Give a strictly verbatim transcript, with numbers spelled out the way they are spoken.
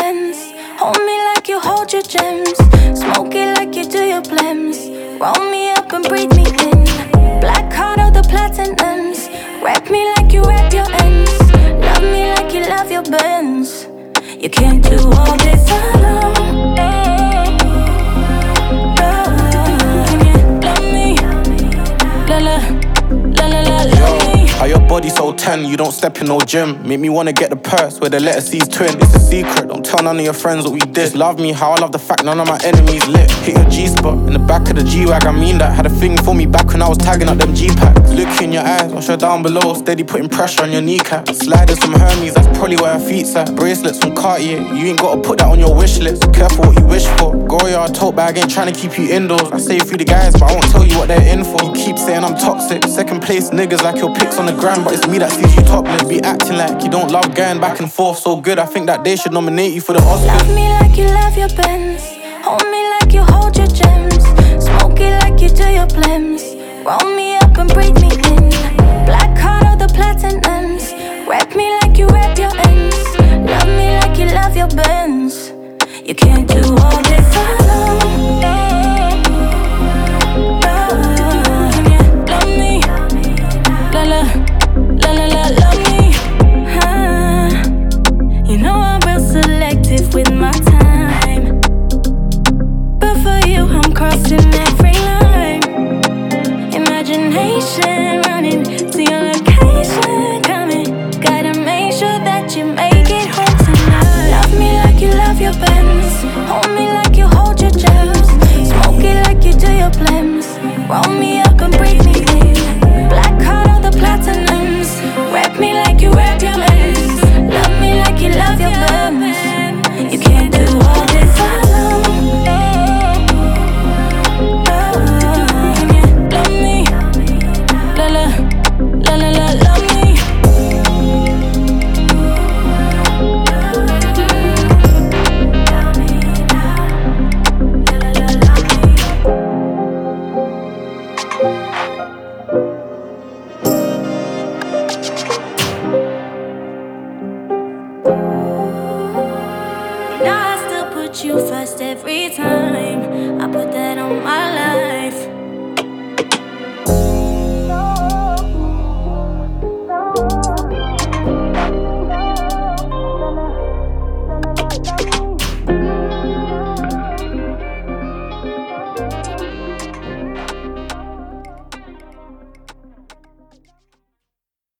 Benz. Hold me like you hold your gems. Smoke it like you do your blems. Roll me up and breathe me in. Black card of the platinums. Rap me like you rap your ends. Love me like you love your Benz. You can't do all this alone. Can you love me? La la, la la la, love me. How your body so ten, you don't step in no gym. Make me wanna get the purse where the letter C's twin. It's a secret, don't tell none of your friends what we did. Just love me how I love the fact none of my enemies lit. Hit your G-spot in the back of the G-Wag, I mean that. Had a thing for me back when I was tagging up them G-packs. Look in your eyes, wash her down below. Steady putting pressure on your kneecap. Sliders from Hermes, that's probably where her feet's at. Bracelets from Cartier, you ain't gotta put that on your wish list. Careful what you wish for. Goyard tote bag ain't trying to keep you indoors. I say it through the guys, but I won't tell you what they're in for. You keep saying I'm toxic. Second place niggas like your pics on the gram, but it's me that sees you topless. Be acting like you don't love going back and forth so good. I think that they should nominate you for the Oscars. Love me like you love your Benz. Hold me like you hold your gems. Smoke it like you do your blems. Roll me up and breathe me in. Black card of the platinums. Rap me like you rap your ends. Love me like you love your Benz. You can't do all this alone. Can you love me? La la, la la la, love me. Huh. You know I'm real selective with my time, but for you I'm crossing every line. Imagination running to your location, coming. Gotta make sure that you make it home tonight. Love me like you love your Benz. Hold me like you hold your gems. Smoke it like you do your blems. Roll me up and breathe me in. Black card of the platinums. Rap me like you rap your ends. Love me like you love your Benz. You can't do all this alone. Can you love me? La la, la la la, love me. Now I still put you first every time. I put that on my